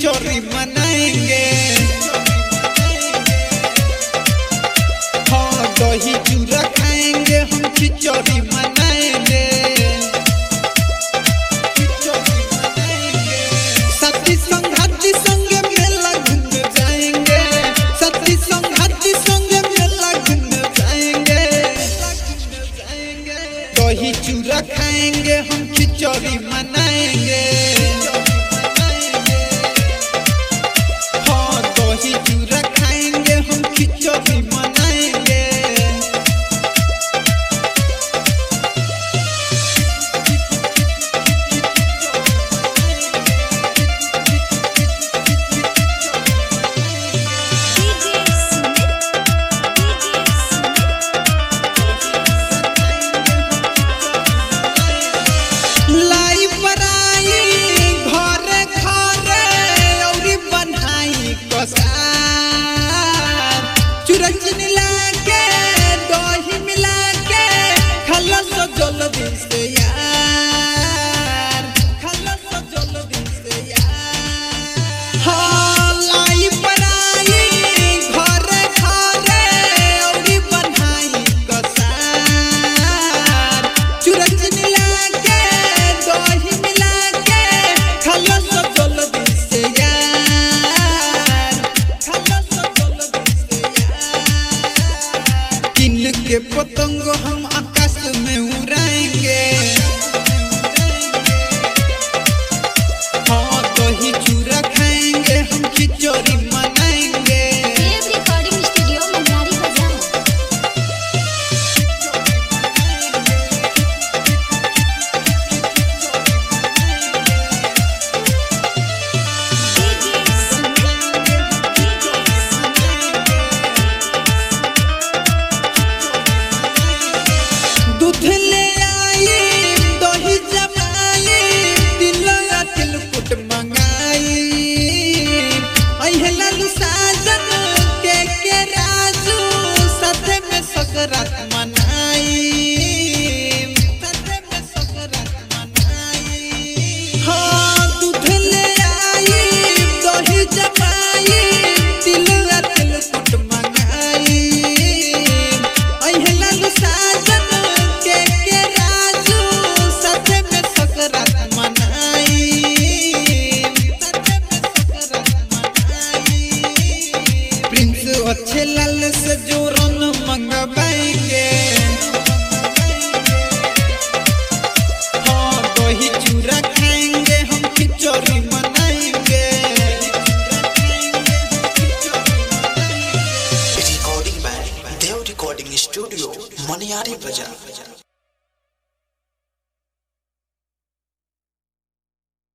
खिचड़ी मनाएंगे। हाँ दही चूड़ा खाएंगे हम खिचड़ी मनाएंगे। साथी संगाती संगे मेला घूमने जाएंगे। साथी संगाती संगे मेला घूमने जाएंगे। दही चूड़ा खाएंगे हम खिचड़ी मनाएंगे। हाँ दही चूड़ा खाएंगे हम खिचड़ी मनाएंगे। लाई पराई घरे घरे औरी बनाई कसार। चूड़ा चीनी लाके दही मिला के खाला सो जल्दी से यार। खाला सो जल्दी से यार। हाँ लाई पराई घरे घरे औरी बनाई कसार। चूड़ा चीनी लाके दही मिला के खाला सो जल्दी से यार। खाला सो जल्दी से यार। किन के पतंग हम आकाश में उड़ाएंगे। हाँ दही चूड़ा खाएंगे हम खिचड़ी मनाएंगे। देव रिकॉर्डिंग स्टूडियो मनियारी बाजार। दूध ले आई दही जमाई तिलया तिलकुट मंगाई। अहे लालू साजन के राजू साथे में सकरात मनाई। साथे में सकरात मनाई। हाँ दूध ले आई दही जमाई तिलया तिलकुट मंगाई। अहे लालू साजन के राजू साथे में सकरात मनाई। साथे में सकरात मनाई। प्रिंस अच्छे लाल से जोरन मंगवाएंगे। हाँ दही चूड़ा खाएंगे हम खिचड़ी मनाएंगे। Recording by Dev recording studio Maniyari बाजार।